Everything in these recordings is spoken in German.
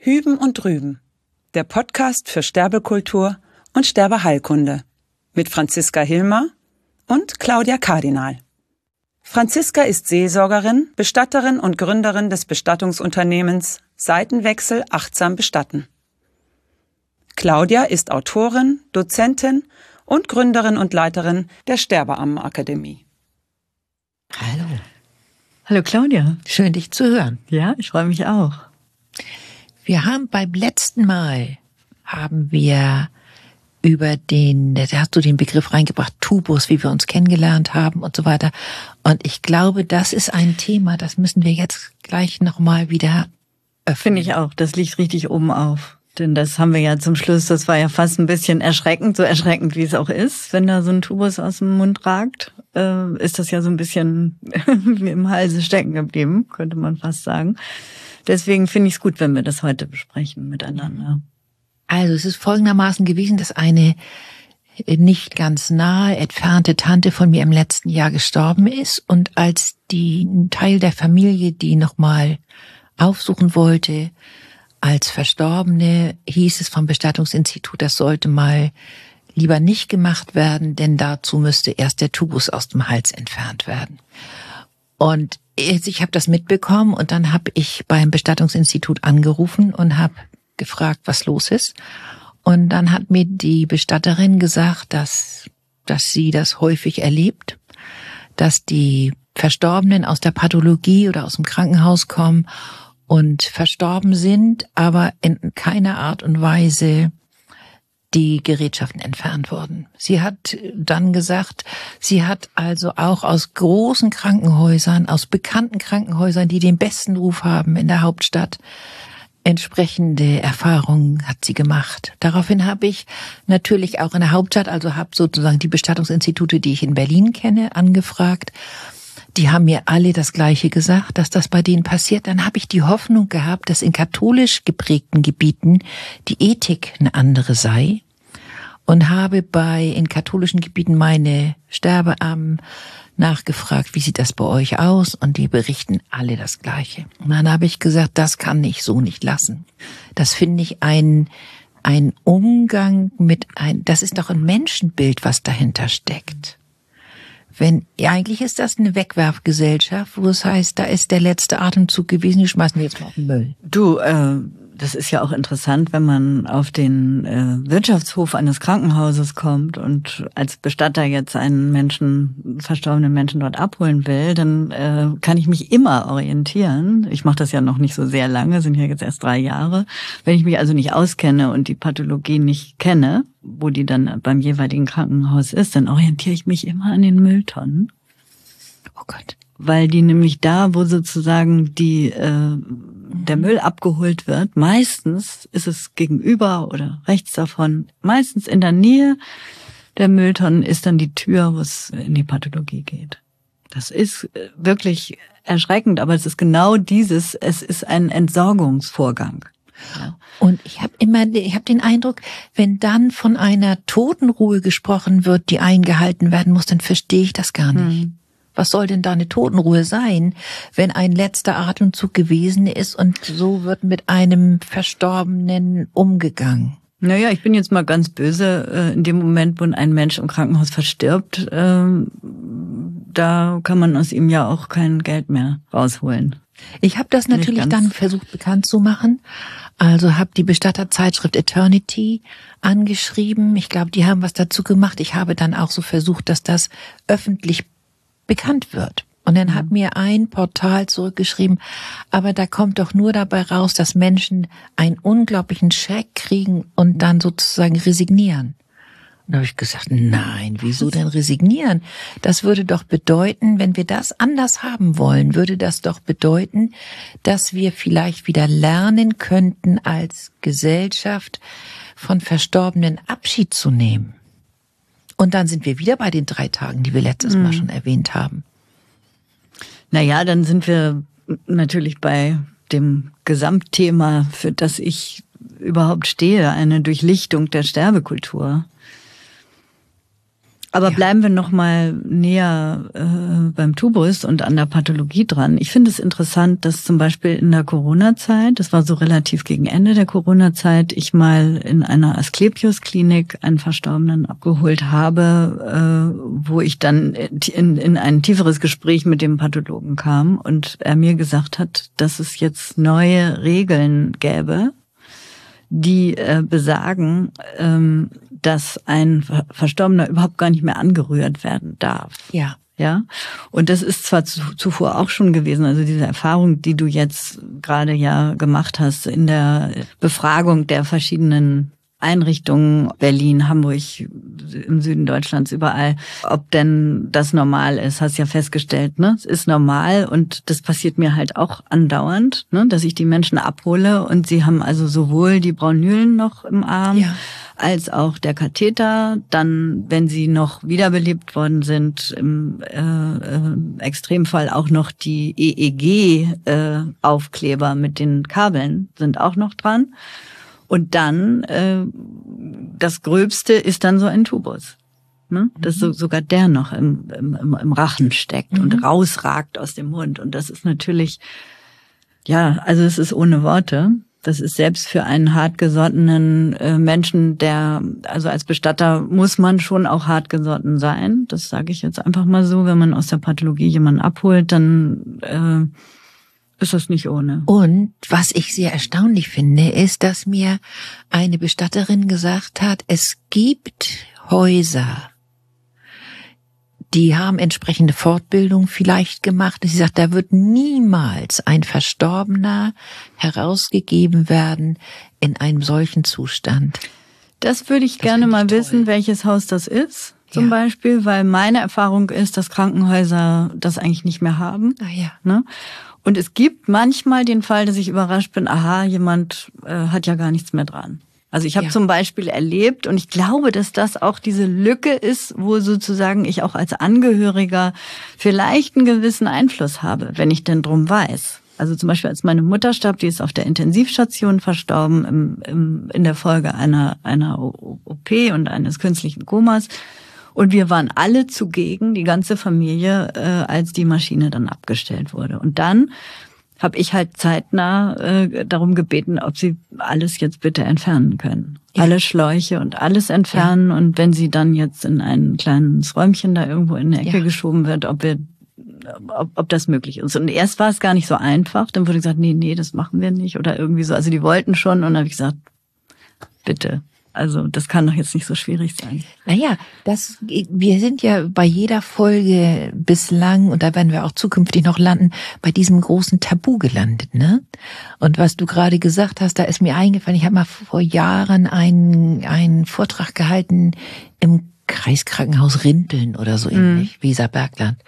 Hüben und Drüben, der Podcast für Sterbekultur und Sterbeheilkunde mit Franziska Hilmer und Claudia Kardinal. Franziska ist Seelsorgerin, Bestatterin und Gründerin des Bestattungsunternehmens Seitenwechsel achtsam bestatten. Claudia ist Autorin, Dozentin und Gründerin und Leiterin der Sterbeammenakademie. Hallo. Hallo Claudia. Schön, dich zu hören. Ja, ich freue mich auch. Wir haben beim letzten Mal, da hast du den Begriff reingebracht, Tubus, wie wir uns kennengelernt haben und so weiter. Und ich glaube, das ist ein Thema, das müssen wir jetzt gleich nochmal wieder öffnen. Finde ich auch, das liegt richtig oben auf. Denn das haben wir ja zum Schluss, das war ja fast ein bisschen erschreckend, so erschreckend wie es auch ist, wenn da so ein Tubus aus dem Mund ragt, ist das ja so ein bisschen wie im Halse stecken geblieben, könnte man fast sagen. Deswegen finde ich es gut, wenn wir das heute besprechen miteinander. Also es ist folgendermaßen gewesen, dass eine nicht ganz nahe, entfernte Tante von mir im letzten Jahr gestorben ist. Und als ein Teil der Familie die nochmal aufsuchen wollte, als Verstorbene, hieß es vom Bestattungsinstitut, das sollte mal lieber nicht gemacht werden, denn dazu müsste erst der Tubus aus dem Hals entfernt werden. Und ich habe das mitbekommen und dann habe ich beim Bestattungsinstitut angerufen und habe gefragt, was los ist. Und dann hat mir die Bestatterin gesagt, dass sie das häufig erlebt, dass die Verstorbenen aus der Pathologie oder aus dem Krankenhaus kommen und verstorben sind, aber in keiner Art und Weise die Gerätschaften entfernt wurden. Sie hat dann gesagt, sie hat also auch aus großen Krankenhäusern, aus bekannten Krankenhäusern, die den besten Ruf haben in der Hauptstadt, entsprechende Erfahrungen hat sie gemacht. Daraufhin habe ich natürlich auch in der Hauptstadt, also habe sozusagen die Bestattungsinstitute, die ich in Berlin kenne, angefragt. Die haben mir alle das Gleiche gesagt, dass das bei denen passiert. Dann habe ich die Hoffnung gehabt, dass in katholisch geprägten Gebieten die Ethik eine andere sei und habe in katholischen Gebieten meine Sterbeammen nachgefragt, wie sieht das bei euch aus? Und die berichten alle das Gleiche. Und dann habe ich gesagt, das kann ich so nicht lassen. Das finde ich ein Umgang das ist doch ein Menschenbild, was dahinter steckt. Eigentlich ist das eine Wegwerfgesellschaft, wo es heißt, da ist der letzte Atemzug gewesen, die schmeißen wir jetzt mal auf den Müll. Du, das ist ja auch interessant, wenn man auf den Wirtschaftshof eines Krankenhauses kommt und als Bestatter jetzt einen verstorbenen Menschen dort abholen will, dann kann ich mich immer orientieren. Ich mache das ja noch nicht so sehr lange, sind ja jetzt erst 3 Jahre. Wenn ich mich also nicht auskenne und die Pathologie nicht kenne, wo die dann beim jeweiligen Krankenhaus ist, dann orientiere ich mich immer an den Mülltonnen. Oh Gott. Weil die nämlich da, wo sozusagen der Müll abgeholt wird, meistens ist es gegenüber oder rechts davon, meistens in der Nähe der Mülltonnen ist dann die Tür, wo es in die Pathologie geht. Das ist wirklich erschreckend, aber es ist genau es ist ein Entsorgungsvorgang. Ja. Und ich habe den Eindruck, wenn dann von einer Totenruhe gesprochen wird, die eingehalten werden muss, dann verstehe ich das gar nicht. Was soll denn da eine Totenruhe sein, wenn ein letzter Atemzug gewesen ist und so wird mit einem Verstorbenen umgegangen? Naja, ich bin jetzt mal ganz böse. In dem Moment, wo ein Mensch im Krankenhaus verstirbt, da kann man aus ihm ja auch kein Geld mehr rausholen. Ich habe das natürlich dann versucht bekannt zu machen. Also habe die Bestatterzeitschrift Eternity angeschrieben. Ich glaube, die haben was dazu gemacht. Ich habe dann auch so versucht, dass das öffentlich bekannt wird. Und dann hat mir ein Portal zurückgeschrieben, aber da kommt doch nur dabei raus, dass Menschen einen unglaublichen Schreck kriegen und dann sozusagen resignieren. Und da habe ich gesagt, nein, wieso denn resignieren? Das würde doch bedeuten, wenn wir das anders haben wollen, würde das doch bedeuten, dass wir vielleicht wieder lernen könnten, als Gesellschaft von Verstorbenen Abschied zu nehmen. Und dann sind wir wieder bei den 3 Tagen, die wir letztes Mal schon erwähnt haben. Naja, dann sind wir natürlich bei dem Gesamtthema, für das ich überhaupt stehe, eine Durchlichtung der Sterbekultur. Aber bleiben wir noch mal näher beim Tubus und an der Pathologie dran. Ich finde es interessant, dass zum Beispiel in der Corona-Zeit, das war so relativ gegen Ende der Corona-Zeit, ich mal in einer Asklepios-Klinik einen Verstorbenen abgeholt habe, wo ich dann in ein tieferes Gespräch mit dem Pathologen kam und er mir gesagt hat, dass es jetzt neue Regeln gäbe, die besagen, dass ein Verstorbener überhaupt gar nicht mehr angerührt werden darf. Ja. Ja. Und das ist zwar zuvor auch schon gewesen, also diese Erfahrung, die du jetzt gerade ja gemacht hast in der Befragung der verschiedenen Einrichtungen, Berlin, Hamburg, im Süden Deutschlands, überall, ob denn das normal ist, hast ja festgestellt, ne? Es ist normal und das passiert mir halt auch andauernd, ne? Dass ich die Menschen abhole und sie haben also sowohl die Braunülen noch im Arm, als auch der Katheter, dann, wenn sie noch wiederbelebt worden sind, im Extremfall auch noch die EEG-Aufkleber mit den Kabeln sind auch noch dran. Und dann, das Gröbste ist dann so ein Tubus. Ne? Dass sogar der noch im Rachen steckt und rausragt aus dem Mund. Und das ist natürlich, ja, also es ist ohne Worte. Das ist selbst für einen hartgesottenen Menschen, also als Bestatter muss man schon auch hartgesotten sein. Das sage ich jetzt einfach mal so. Wenn man aus der Pathologie jemanden abholt, dann ist das nicht ohne. Und was ich sehr erstaunlich finde, ist, dass mir eine Bestatterin gesagt hat, es gibt Häuser, die haben entsprechende Fortbildung vielleicht gemacht. Sie sagt, da wird niemals ein Verstorbener herausgegeben werden in einem solchen Zustand. Das würde ich gerne mal wissen, welches Haus das ist. Zum Beispiel, weil meine Erfahrung ist, dass Krankenhäuser das eigentlich nicht mehr haben. Ah ja. Ne? Und es gibt manchmal den Fall, dass ich überrascht bin, aha, jemand hat ja gar nichts mehr dran. Also ich habe zum Beispiel erlebt, und ich glaube, dass das auch diese Lücke ist, wo sozusagen ich auch als Angehöriger vielleicht einen gewissen Einfluss habe, wenn ich denn drum weiß. Also zum Beispiel, als meine Mutter starb, die ist auf der Intensivstation verstorben, in der Folge einer OP und eines künstlichen Komas. Und wir waren alle zugegen, die ganze Familie, als die Maschine dann abgestellt wurde. Und dann habe ich halt zeitnah darum gebeten, ob sie alles jetzt bitte entfernen können. Ja. Alle Schläuche und alles entfernen. Ja. Und wenn sie dann jetzt in ein kleines Räumchen da irgendwo in der Ecke geschoben wird, ob das möglich ist. Und erst war es gar nicht so einfach. Dann wurde gesagt, nee, das machen wir nicht. Oder irgendwie so. Also die wollten schon. Und dann habe ich gesagt, bitte. Also das kann doch jetzt nicht so schwierig sein. Naja, wir sind ja bei jeder Folge bislang, und da werden wir auch zukünftig noch landen, bei diesem großen Tabu gelandet, ne? Und was du gerade gesagt hast, da ist mir eingefallen, ich habe mal vor Jahren einen Vortrag gehalten im Kreiskrankenhaus Rinteln oder so ähnlich, Weserbergland.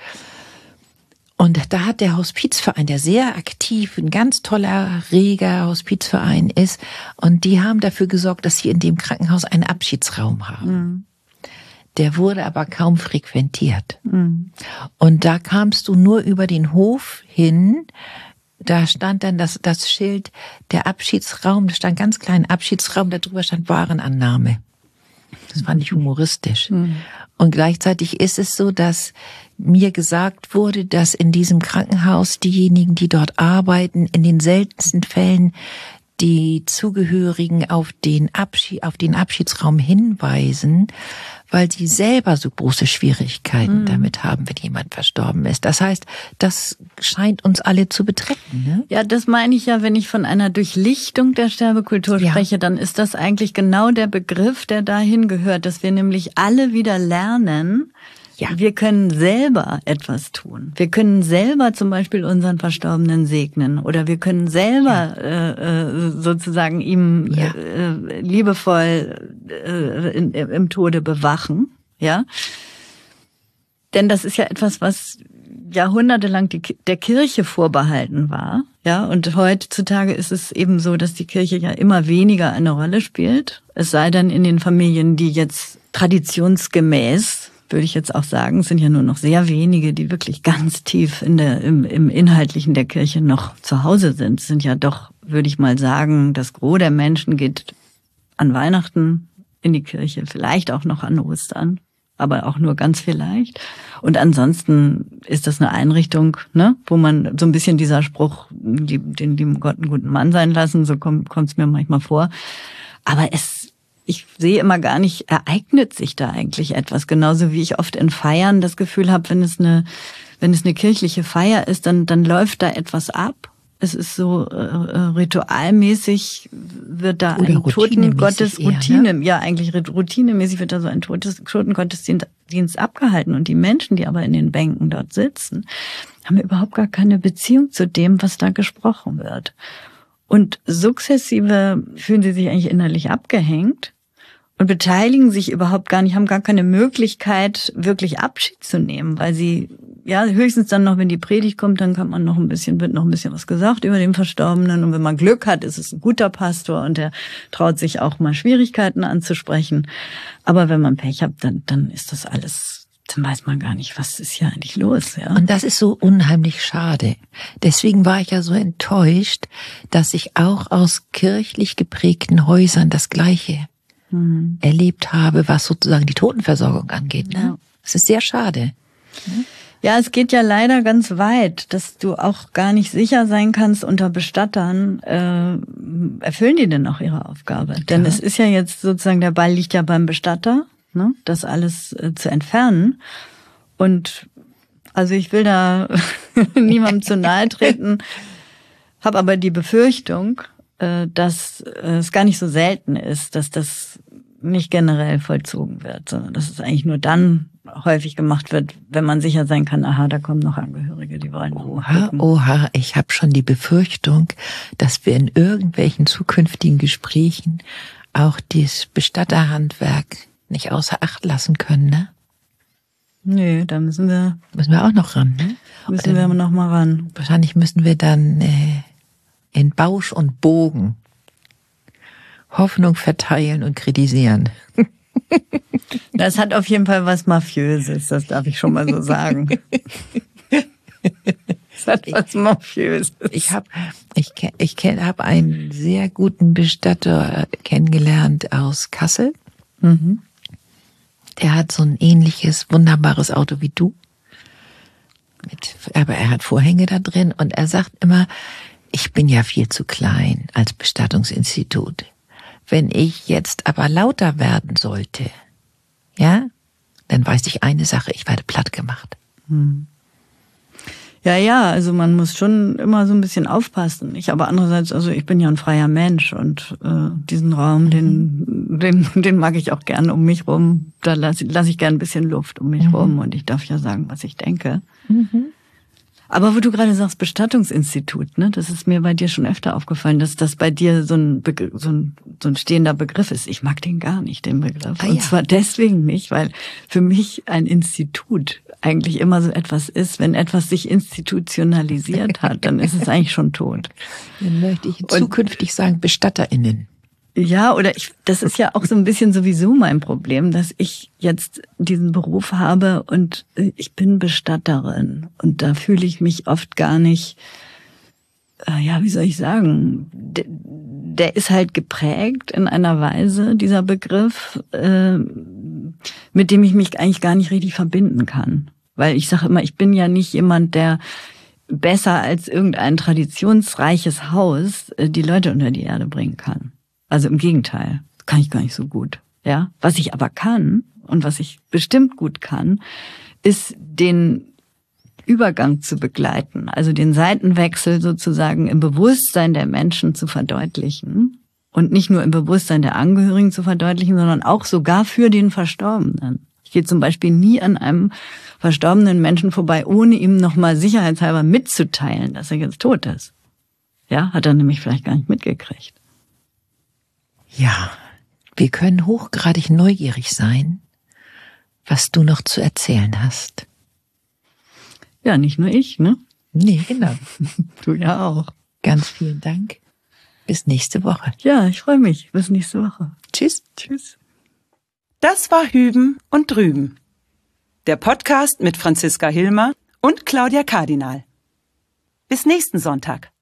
Und da hat der Hospizverein, der sehr aktiv, ein ganz toller, reger Hospizverein ist, und die haben dafür gesorgt, dass sie in dem Krankenhaus einen Abschiedsraum haben. Der wurde aber kaum frequentiert. Und da kamst du nur über den Hof hin, da stand dann das Schild, der Abschiedsraum, da stand ganz klein Abschiedsraum, darüber stand Warenannahme. Das fand ich humoristisch. Und gleichzeitig ist es so, dass mir gesagt wurde, dass in diesem Krankenhaus diejenigen, die dort arbeiten, in den seltensten Fällen die Zugehörigen auf den Abschiedsraum hinweisen, weil sie selber so große Schwierigkeiten damit haben, wenn jemand verstorben ist. Das heißt, das scheint uns alle zu betreffen, ne? Ja, das meine ich ja, wenn ich von einer Durchlichtung der Sterbekultur spreche, dann ist das eigentlich genau der Begriff, der dahin gehört, dass wir nämlich alle wieder lernen, wir können selber etwas tun. Wir können selber zum Beispiel unseren Verstorbenen segnen, oder wir können selber sozusagen ihm liebevoll im Tode bewachen. Ja, denn das ist ja etwas, was jahrhundertelang der Kirche vorbehalten war. Ja, und heutzutage ist es eben so, dass die Kirche ja immer weniger eine Rolle spielt. Es sei denn in den Familien, die jetzt traditionsgemäß, würde ich jetzt auch sagen, es sind ja nur noch sehr wenige, die wirklich ganz tief im Inhaltlichen der Kirche noch zu Hause sind. Es sind ja doch, würde ich mal sagen, das Gros der Menschen geht an Weihnachten in die Kirche, vielleicht auch noch an Ostern. aber auch nur ganz vielleicht. Und ansonsten ist das eine Einrichtung, ne, wo man so ein bisschen dieser Spruch, dem Gott einen guten Mann sein lassen, so kommt es mir manchmal vor. Aber ich sehe immer gar nicht, ereignet sich da eigentlich etwas. Genauso wie ich oft in Feiern das Gefühl habe, wenn es eine kirchliche Feier ist, dann läuft da etwas ab. Es ist so ritualmäßig wird da ein routinemäßig wird da so ein Totengottesdienst abgehalten. Und die Menschen, die aber in den Bänken dort sitzen, haben überhaupt gar keine Beziehung zu dem, was da gesprochen wird. Und sukzessive fühlen sie sich eigentlich innerlich abgehängt und beteiligen sich überhaupt gar nicht, haben gar keine Möglichkeit, wirklich Abschied zu nehmen, weil sie, ja, höchstens dann noch, wenn die Predigt kommt, dann wird noch ein bisschen was gesagt über den Verstorbenen. Und wenn man Glück hat, ist es ein guter Pastor und der traut sich auch mal Schwierigkeiten anzusprechen. Aber wenn man Pech hat, dann ist das alles, dann weiß man gar nicht, was ist hier eigentlich los, ja. Und das ist so unheimlich schade. Deswegen war ich ja so enttäuscht, dass ich auch aus kirchlich geprägten Häusern das Gleiche erlebt habe, was sozusagen die Totenversorgung angeht. Ne? Ja. Das ist sehr schade. Ja, es geht ja leider ganz weit, dass du auch gar nicht sicher sein kannst unter Bestattern, erfüllen die denn auch ihre Aufgabe? Ja. Denn es ist ja jetzt sozusagen, der Ball liegt ja beim Bestatter, ne, das alles zu entfernen. Und also ich will da niemandem zu nahe treten, habe aber die Befürchtung, dass es gar nicht so selten ist, dass das nicht generell vollzogen wird, sondern dass es eigentlich nur dann häufig gemacht wird, wenn man sicher sein kann, aha, da kommen noch Angehörige, die wollen. Oha, ich habe schon die Befürchtung, dass wir in irgendwelchen zukünftigen Gesprächen auch das Bestatterhandwerk nicht außer Acht lassen können, ne? Nö, da müssen wir auch noch ran, ne? Müssen wir noch mal ran. Wahrscheinlich müssen wir dann in Bausch und Bogen Hoffnung verteilen und kritisieren. Das hat auf jeden Fall was Mafiöses, das darf ich schon mal so sagen. Das hat was Mafiöses. Ich habe einen sehr guten Bestatter kennengelernt aus Kassel. Mhm. Der hat so ein ähnliches, wunderbares Auto wie du. Aber er hat Vorhänge da drin und er sagt immer, ich bin ja viel zu klein als Bestattungsinstitut. Wenn ich jetzt aber lauter werden sollte, ja, dann weiß ich eine Sache, ich werde platt gemacht. Ja, also man muss schon immer so ein bisschen aufpassen. Aber andererseits, also ich bin ja ein freier Mensch und diesen Raum, den mag ich auch gern um mich rum. Da lass ich gern ein bisschen Luft um mich rum und ich darf ja sagen, was ich denke. Aber wo du gerade sagst, Bestattungsinstitut, ne, das ist mir bei dir schon öfter aufgefallen, dass das bei dir so ein stehender Begriff ist. Ich mag den gar nicht, den Begriff. Und zwar deswegen nicht, weil für mich ein Institut eigentlich immer so etwas ist, wenn etwas sich institutionalisiert hat, dann ist es eigentlich schon tot. Dann möchte ich zukünftig sagen BestatterInnen. Ja, das ist ja auch so ein bisschen sowieso mein Problem, dass ich jetzt diesen Beruf habe und ich bin Bestatterin und da fühle ich mich oft gar nicht, wie soll ich sagen, der ist halt geprägt in einer Weise, dieser Begriff, mit dem ich mich eigentlich gar nicht richtig verbinden kann. Weil ich sage immer, ich bin ja nicht jemand, der besser als irgendein traditionsreiches Haus die Leute unter die Erde bringen kann. Also im Gegenteil, kann ich gar nicht so gut. Ja, was ich aber kann und was ich bestimmt gut kann, ist den Übergang zu begleiten, also den Seitenwechsel sozusagen im Bewusstsein der Menschen zu verdeutlichen und nicht nur im Bewusstsein der Angehörigen zu verdeutlichen, sondern auch sogar für den Verstorbenen. Ich gehe zum Beispiel nie an einem verstorbenen Menschen vorbei, ohne ihm nochmal sicherheitshalber mitzuteilen, dass er jetzt tot ist. Ja, hat er nämlich vielleicht gar nicht mitgekriegt. Ja, wir können hochgradig neugierig sein, was du noch zu erzählen hast. Ja, nicht nur ich, ne? Nee, genau. Du ja auch. Ganz vielen Dank. Bis nächste Woche. Ja, ich freue mich. Bis nächste Woche. Tschüss. Tschüss. Das war Hüben und Drüben. Der Podcast mit Franziska Hilmer und Claudia Kardinal. Bis nächsten Sonntag.